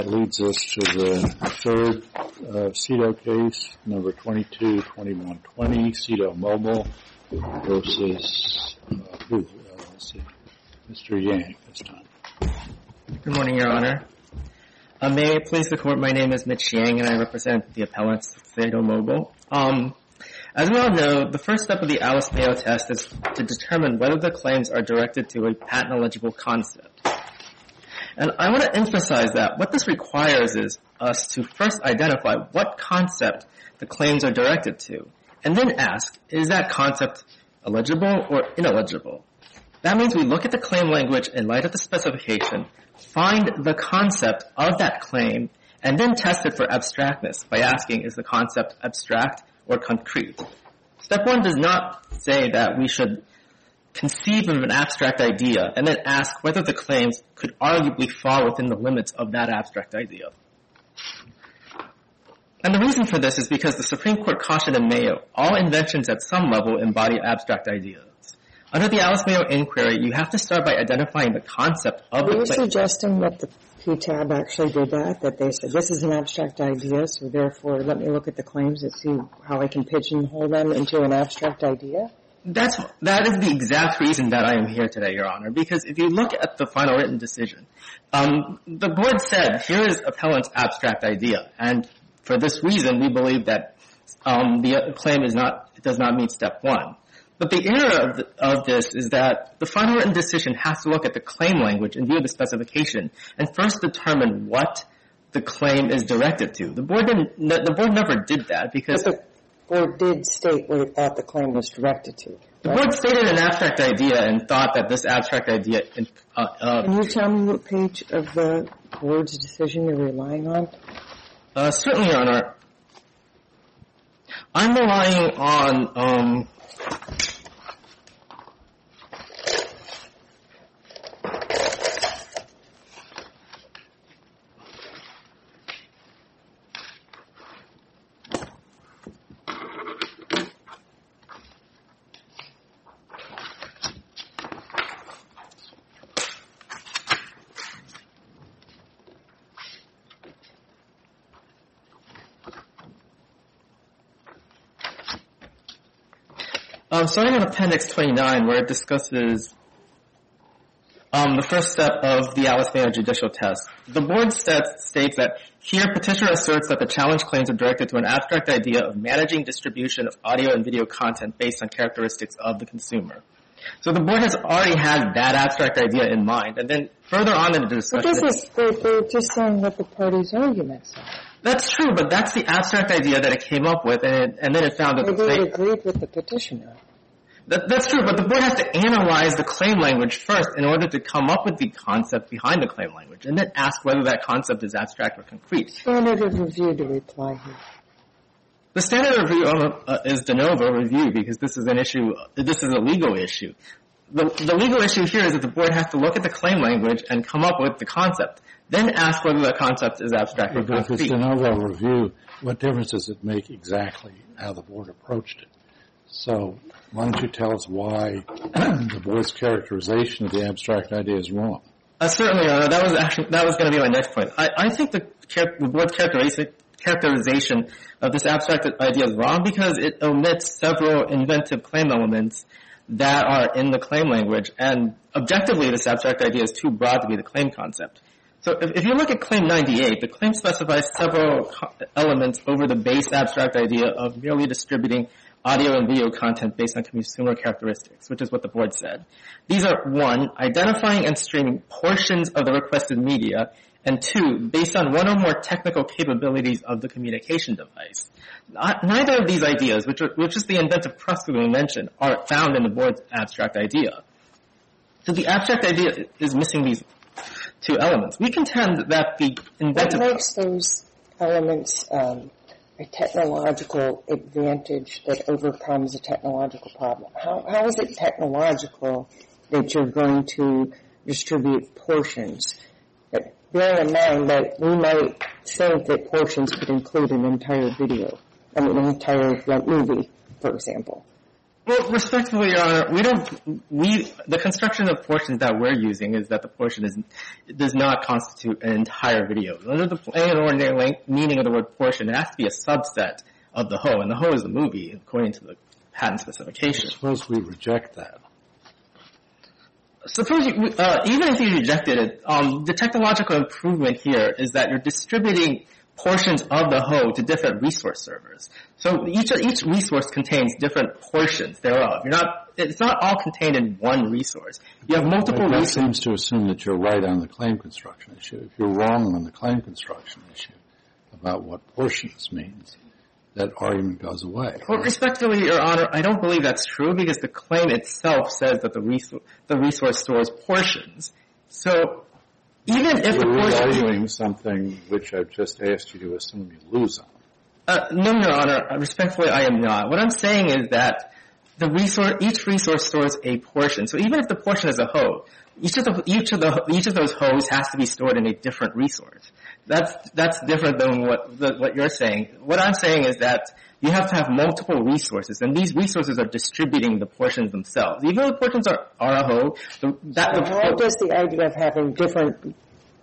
That leads us to the third CEDAW case, number 22-2120, CEDAW Mobile versus Mr. Yang this time. Good morning, Your Honor. May it please the Court, my name is Mitch Yang, and I represent the appellants CEDAW Mobile. As we all know, the first step of the Alice-Mayo test is to determine whether the claims are directed to a patent-eligible concept. And I want to emphasize that what this requires is us to first identify what concept the claims are directed to, and then ask, is that concept eligible or ineligible? That means we look at the claim language in light of the specification, find the concept of that claim, and then test it for abstractness by asking, is the concept abstract or concrete? Step one does not say that we should conceive of an abstract idea and then ask whether the claims could arguably fall within the limits of that abstract idea. And the reason for this is because the Supreme Court cautioned in Mayo, all inventions at some level embody abstract ideas. Under the Alice-Mayo inquiry, you have to start by identifying the concept of the claim. Are you suggesting that the PTAB actually did that they said, this is an abstract idea, so therefore let me look at the claims and see how I can pigeonhole them into an abstract idea? That is the exact reason that I am here today, Your Honor, because if you look at the final written decision, the board said, here is appellant's abstract idea, and for this reason, we believe that the claim does not meet step one. But the error of this is that the final written decision has to look at the claim language in view of the specification and first determine what the claim is directed to. The board never did that because Board did state what it thought the claim was directed to. Right? The board stated an abstract idea and thought that this abstract idea... Can you tell me what page of the board's decision you're relying on? Certainly, Your Honor. I'm relying on... starting on Appendix 29, where it discusses the first step of the Alice-Mayo judicial test. The board states that here petitioner asserts that the challenge claims are directed to an abstract idea of managing distribution of audio and video content based on characteristics of the consumer. So the board has already had that abstract idea in mind, and then further on in the discussion... They're just saying what the party's arguments are. That's true, but that's the abstract idea that it came up with, and then it found that the board agreed with the petitioner. That's true, but the board has to analyze the claim language first in order to come up with the concept behind the claim language, and then ask whether that concept is abstract or concrete. Standard of review to reply here. The standard of review is de novo review because this is an issue. This is a legal issue. The legal issue here is that the board has to look at the claim language and come up with the concept, then ask whether the concept is abstract or concrete. But if it's de novo review, what difference does it make exactly how the board approached it? So why don't you tell us why the board's characterization of the abstract idea is wrong? Certainly, Your Honor. That was going to be my next point. I think the board's characterization of this abstract idea is wrong because it omits several inventive claim elements that are in the claim language, and objectively this abstract idea is too broad to be the claim concept. So if you look at Claim 98, the claim specifies several elements over the base abstract idea of merely distributing audio and video content based on consumer characteristics, which is what the board said. These are, 1, identifying and streaming portions of the requested media, and 2, based on one or more technical capabilities of the communication device. Neither of these ideas, which is the inventive process we mentioned, are found in the board's abstract idea. So the abstract idea is missing these two elements. We contend that the inventive... What makes those elements a technological advantage that overcomes a technological problem? How is it technological that you're going to distribute portions? Bear in mind that we might think that portions could include an entire video, an entire movie, for example. Well, respectfully, Your Honor, the construction of portions that we're using is that the portion does not constitute an entire video. Under the plain and ordinary meaning of the word portion, it has to be a subset of the whole, and the whole is the movie, according to the patent specification. Suppose we reject that. Suppose even if you rejected it, the technological improvement here is that you're distributing portions of the whole to different resource servers. So each resource contains different portions thereof. It's not all contained in one resource. You have multiple That resources. seems to assume that you're right on the claim construction issue. If you're wrong on the claim construction issue about what portions means, that argument goes away. Well, respectfully, Your Honor, I don't believe that's true because the claim itself says that the resource stores portions. So even if the You're portion... arguing something which I've just asked you to assume you lose on. No, Your Honor. Respectfully, I am not. What I'm saying is that each resource stores a portion. So even if the portion is a whole, each of those wholes has to be stored in a different resource. That's different than what you're saying. What I'm saying is that you have to have multiple resources, and these resources are distributing the portions themselves. Even though the portions are a whole, how does the idea of having different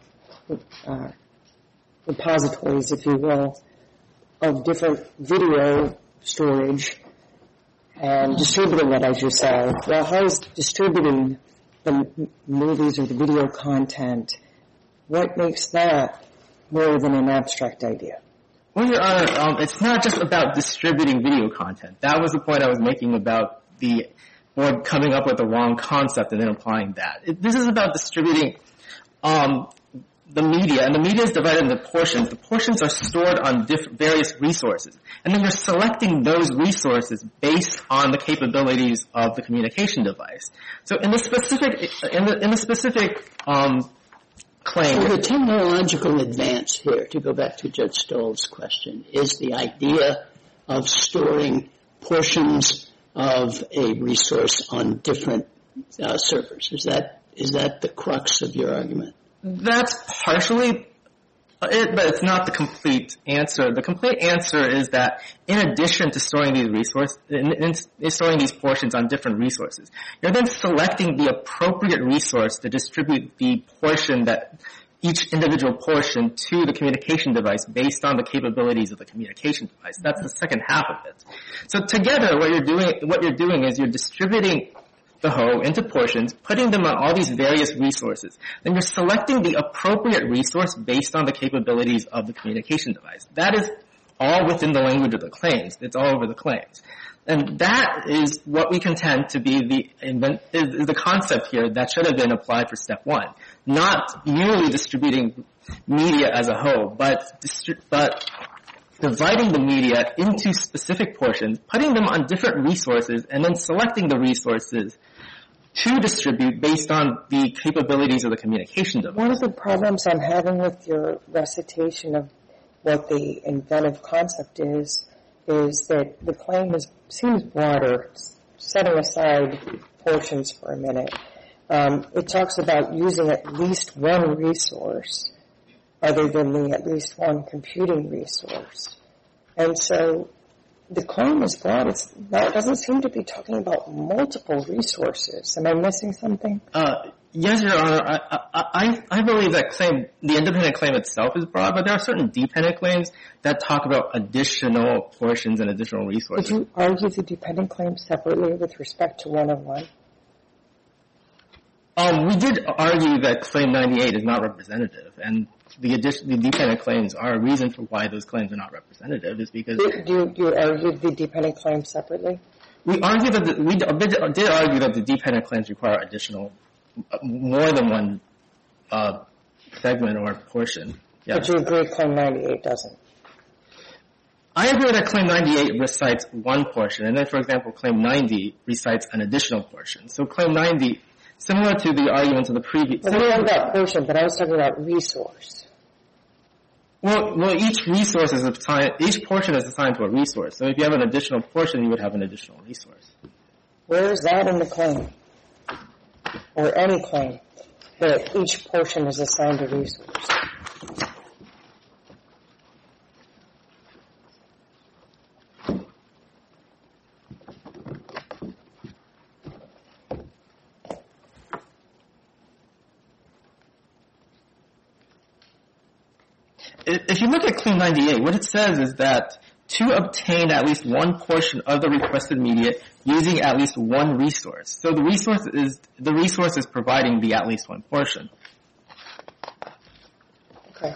repositories, if you will, of different video storage and distributing it, as you say, well, how is distributing the movies or the video content, what makes that more than an abstract idea? Well, Your Honor, it's not just about distributing video content. That was the point I was making about the board coming up with the wrong concept and then applying that. This is about distributing the media, and the media is divided into portions. The portions are stored on various resources, and then you're selecting those resources based on the capabilities of the communication device. So in the specific claim, So the technological advance here, to go back to Judge Stoll's question, is the idea of storing portions of a resource on different servers. Is that the crux of your argument? That's partially it, but it's not the complete answer. The complete answer is that in addition to storing storing these portions on different resources, you're then selecting the appropriate resource to distribute the portion that each individual portion to the communication device based on the capabilities of the communication device. That's the second half of it. So together, what you're doing is you're distributing the whole into portions, putting them on all these various resources. Then you're selecting the appropriate resource based on the capabilities of the communication device. That is all within the language of the claims. It's all over the claims. And that is what we contend to be the concept here that should have been applied for step one. Not merely distributing media as a whole, but dividing the media into specific portions, putting them on different resources, and then selecting the resources to distribute based on the capabilities of the communication device. One of the problems I'm having with your recitation of what the inventive concept is that the claim seems broader, setting aside portions for a minute. It talks about using at least one resource other than the at least one computing resource. And so the claim is broad. It doesn't seem to be talking about multiple resources. Am I missing something? Yes, Your Honor. I believe that the independent claim itself is broad, but there are certain dependent claims that talk about additional portions and additional resources. Would you argue the dependent claim separately with respect to 101? We did argue that Claim 98 is not representative, and the dependent claims are a reason for why those claims are not representative is because... Do you argue the dependent claim separately? We did argue that the dependent claims require additional, more than one segment or portion. Yeah. But you agree Claim 98 doesn't? I agree that Claim 98 recites one portion, and then, for example, Claim 90 recites an additional portion. So Claim 90... Similar to the arguments of the previous... Well, we talking about portion, but I was talking about resource. Well, each resource is assigned, each portion is assigned to a resource. So if you have an additional portion, you would have an additional resource. Where is that in the claim? Or any claim that each portion is assigned a resource? if you look at Claim 98, what it says is that to obtain at least one portion of the requested media using at least one resource. So the resource is providing the at least one portion. Okay.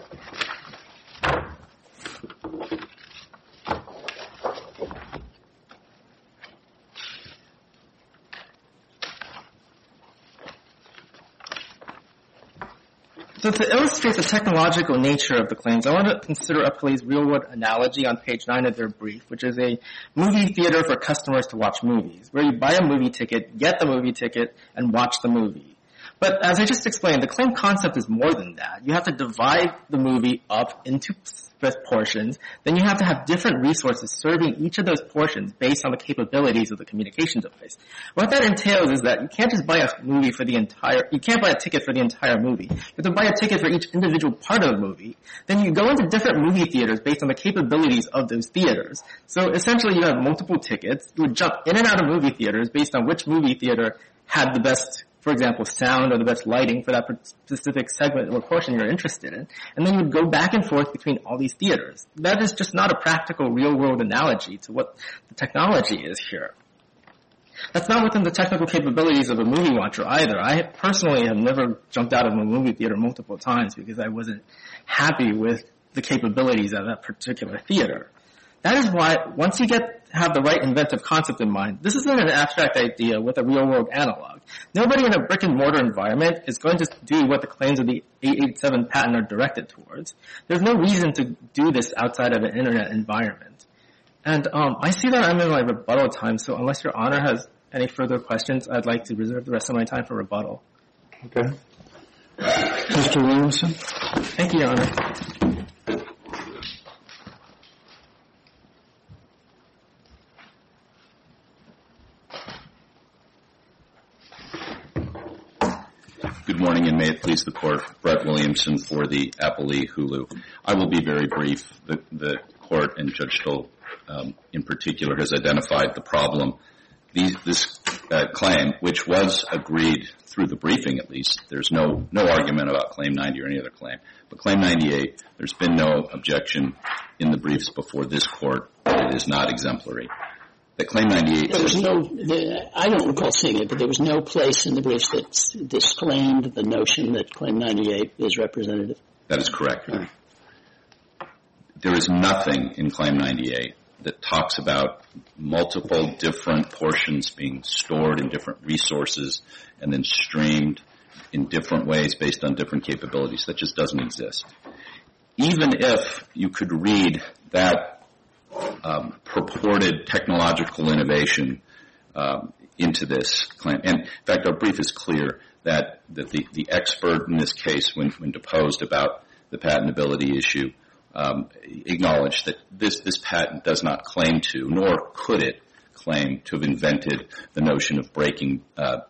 So to illustrate the technological nature of the claims, I want to consider Appellee's real-world analogy on page 9 of their brief, which is a movie theater for customers to watch movies, where you buy a movie ticket, get the movie ticket, and watch the movie. But as I just explained, the claim concept is more than that. You have to divide the movie up into portions. Then you have to have different resources serving each of those portions based on the capabilities of the communication device. What that entails is that you can't just buy a you can't buy a ticket for the entire movie. You have to buy a ticket for each individual part of the movie. Then you go into different movie theaters based on the capabilities of those theaters. So essentially you have multiple tickets. You would jump in and out of movie theaters based on which movie theater had the best, for example, sound or the best lighting for that specific segment or portion you're interested in. And then you would go back and forth between all these theaters. That is just not a practical real-world analogy to what the technology is here. That's not within the technical capabilities of a movie watcher either. I personally have never jumped out of a movie theater multiple times because I wasn't happy with the capabilities of that particular theater. That is why, once you have the right inventive concept in mind, this isn't an abstract idea with a real-world analog. Nobody in a brick-and-mortar environment is going to do what the claims of the 887 patent are directed towards. There's no reason to do this outside of an internet environment. And I see that I'm in my rebuttal time, so unless Your Honor has any further questions, I'd like to reserve the rest of my time for rebuttal. Okay. Mr. Williamson? Thank you, Your Honor. Good morning, and may it please the Court. Brett Williamson for the Appellee Hulu. I will be very brief. The Court and Judge Stoll in particular has identified the problem. This claim, which was agreed through the briefing at least, there's no argument about Claim 90 or any other claim, but Claim 98, there's been no objection in the briefs before this Court. It is not exemplary. That Claim 98... I don't recall seeing it, but there was no place in the briefs that disclaimed the notion that Claim 98 is representative. That is correct. There is nothing in Claim 98 that talks about multiple different portions being stored in different resources and then streamed in different ways based on different capabilities. That just doesn't exist. Even if you could read that purported technological innovation into this claim. And in fact, our brief is clear that the expert in this case, when deposed about the patentability issue, acknowledged that this patent does not claim to, nor could it claim to have invented the notion of breaking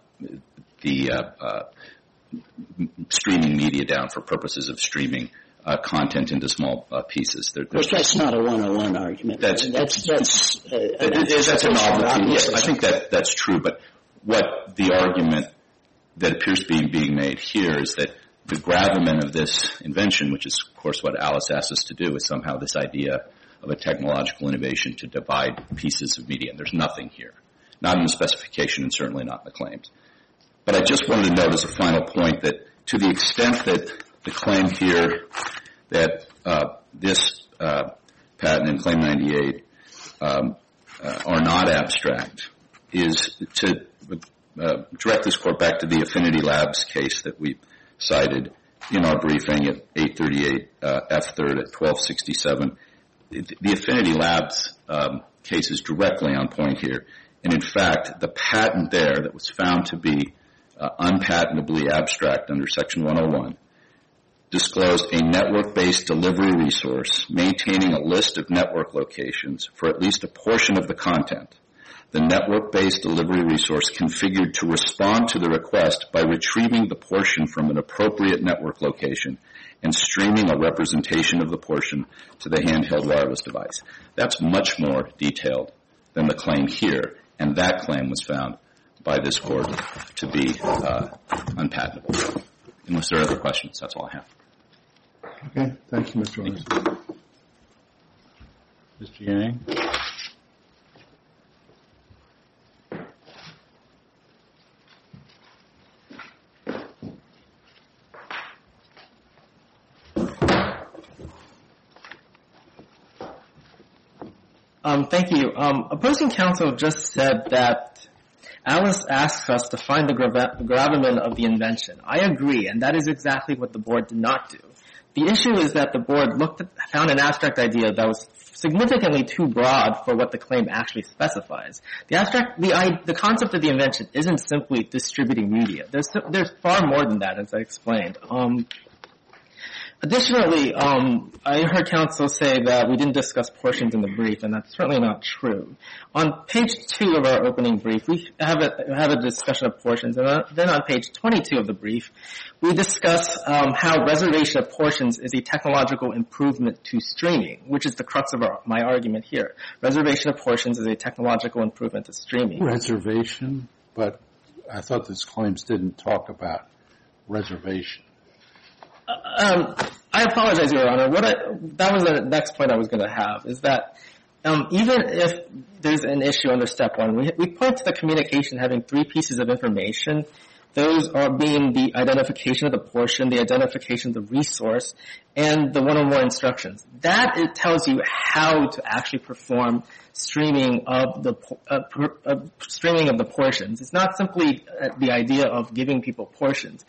the streaming media down for purposes of streaming content into small pieces. Of course, that's not a 101 argument. That's an obvious. Yes, I think that's true. But what the argument that appears to be being made here is that the gravamen of this invention, which is, of course, what Alice asked us to do, is somehow this idea of a technological innovation to divide pieces of media. And there's nothing here. Not in the specification and certainly not in the claims. But I just wanted to note as a final point that to the extent that the claim here that this patent and Claim 98 are not abstract is to direct this Court back to the Affinity Labs case that we cited in our briefing at 838 F3rd at 1267. The Affinity Labs case is directly on point here. And in fact, the patent there that was found to be unpatentably abstract under Section 101 disclosed a network-based delivery resource maintaining a list of network locations for at least a portion of the content. The network-based delivery resource configured to respond to the request by retrieving the portion from an appropriate network location and streaming a representation of the portion to the handheld wireless device. That's much more detailed than the claim here, and that claim was found by this Court to be unpatentable. Unless there are other questions, that's all I have. Okay, thank you, Mr. Ornstein. Mr. Yang? Thank you. Opposing counsel just said that Alice asks us to find the gravamen of the invention. I agree, and that is exactly what the board did not do. The issue is that the board found an abstract idea that was significantly too broad for what the claim actually specifies. The concept of the invention isn't simply distributing media. There's far more than that, as I explained. Additionally, I heard counsel say that we didn't discuss portions in the brief, and that's certainly not true. On page 2 of our opening brief, we have a discussion of portions, and then on page 22 of the brief, we discuss how reservation of portions is a technological improvement to streaming, which is the crux of my argument here. Reservation of portions is a technological improvement to streaming. Reservation, but I thought these claims didn't talk about reservation. I apologize, Your Honor. That was the next point I was going to have, is that even if there's an issue under Step 1, we point to the communication having 3 pieces of information. Those are being the identification of the portion, the identification of the resource, and the one or more instructions. That it tells you how to actually perform streaming of the portions. It's not simply the idea of giving people portions.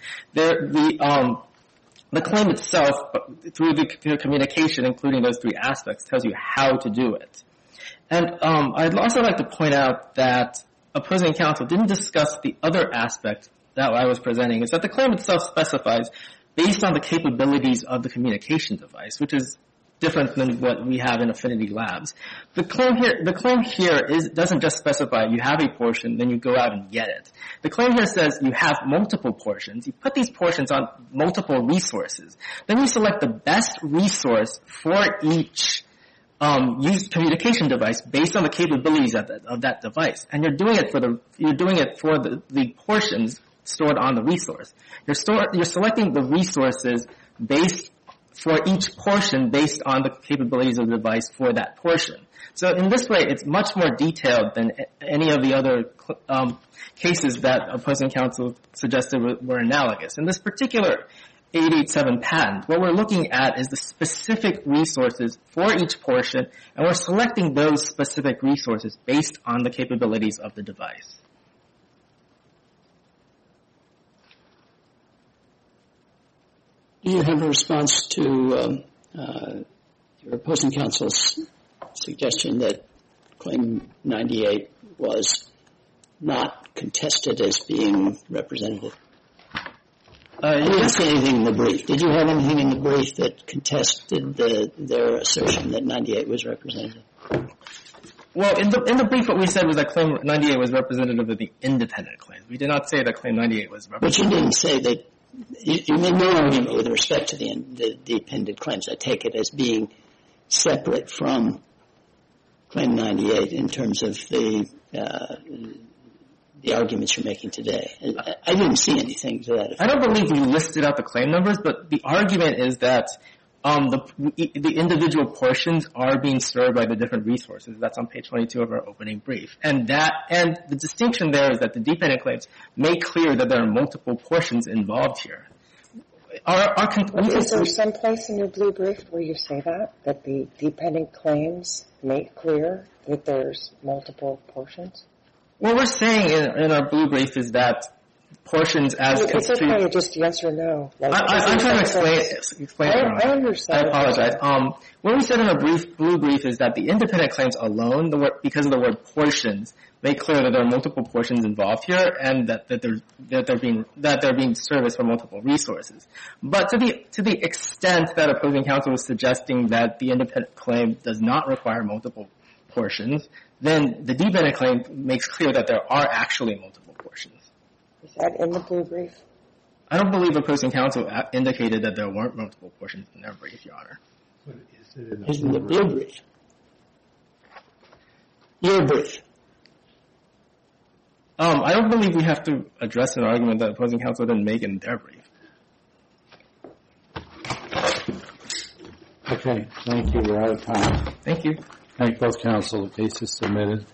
The claim itself, through the communication, including those 3 aspects, tells you how to do it. And I'd also like to point out that opposing counsel didn't discuss the other aspect that I was presenting, is that the claim itself specifies, based on the capabilities of the communication device, which is different than what we have in Affinity Labs. The claim here doesn't just specify you have a portion, then you go out and get it. The claim here says you have multiple portions. You put these portions on multiple resources. Then you select the best resource for each used communication device based on the capabilities of that device. And you're doing it for the portions stored on the resource. You're selecting the resources for each portion based on the capabilities of the device for that portion. So in this way, it's much more detailed than any of the other cases that opposing counsel suggested were analogous. In this particular 887 patent, what we're looking at is the specific resources for each portion, and we're selecting those specific resources based on the capabilities of the device. Do you have a response to your opposing counsel's suggestion that Claim 98 was not contested as being representative? You didn't say anything in the brief. Did you have anything in the brief that contested their assertion that 98 was representative? Well, in the brief, what we said was that Claim 98 was representative of the independent claims. We did not say that Claim 98 was representative. But you didn't say that. You made no argument with respect to the dependent claims. I take it as being separate from Claim 98 in terms of the arguments you're making today. I didn't see anything to that effect. I don't believe we listed out the claim numbers, but the argument is that the individual portions are being served by the different resources. That's on page 22 of our opening brief. And the distinction there is that the dependent claims make clear that there are multiple portions involved here. Is there some place in your blue brief where you say that the dependent claims make clear that there's multiple portions? What we're saying in our blue brief is that portions as it's okay, just yes or no. I'm trying to explain it. I understand. I apologize. What we said in our blue brief is that the independent claims alone, because of the word portions, make clear that there are multiple portions involved here, and that they're being serviced from multiple resources. But to the extent that opposing counsel was suggesting that the independent claim does not require multiple portions, then the dependent claim makes clear that there are actually multiple portions. Is that in the blue brief? I don't believe opposing counsel indicated that there weren't multiple portions in their brief, Your Honor. But is it It's in the blue brief. Your brief. I don't believe we have to address an argument that opposing counsel didn't make in their brief. Okay, thank you. We're out of time. Thank you. Thank both counsel. The case is submitted.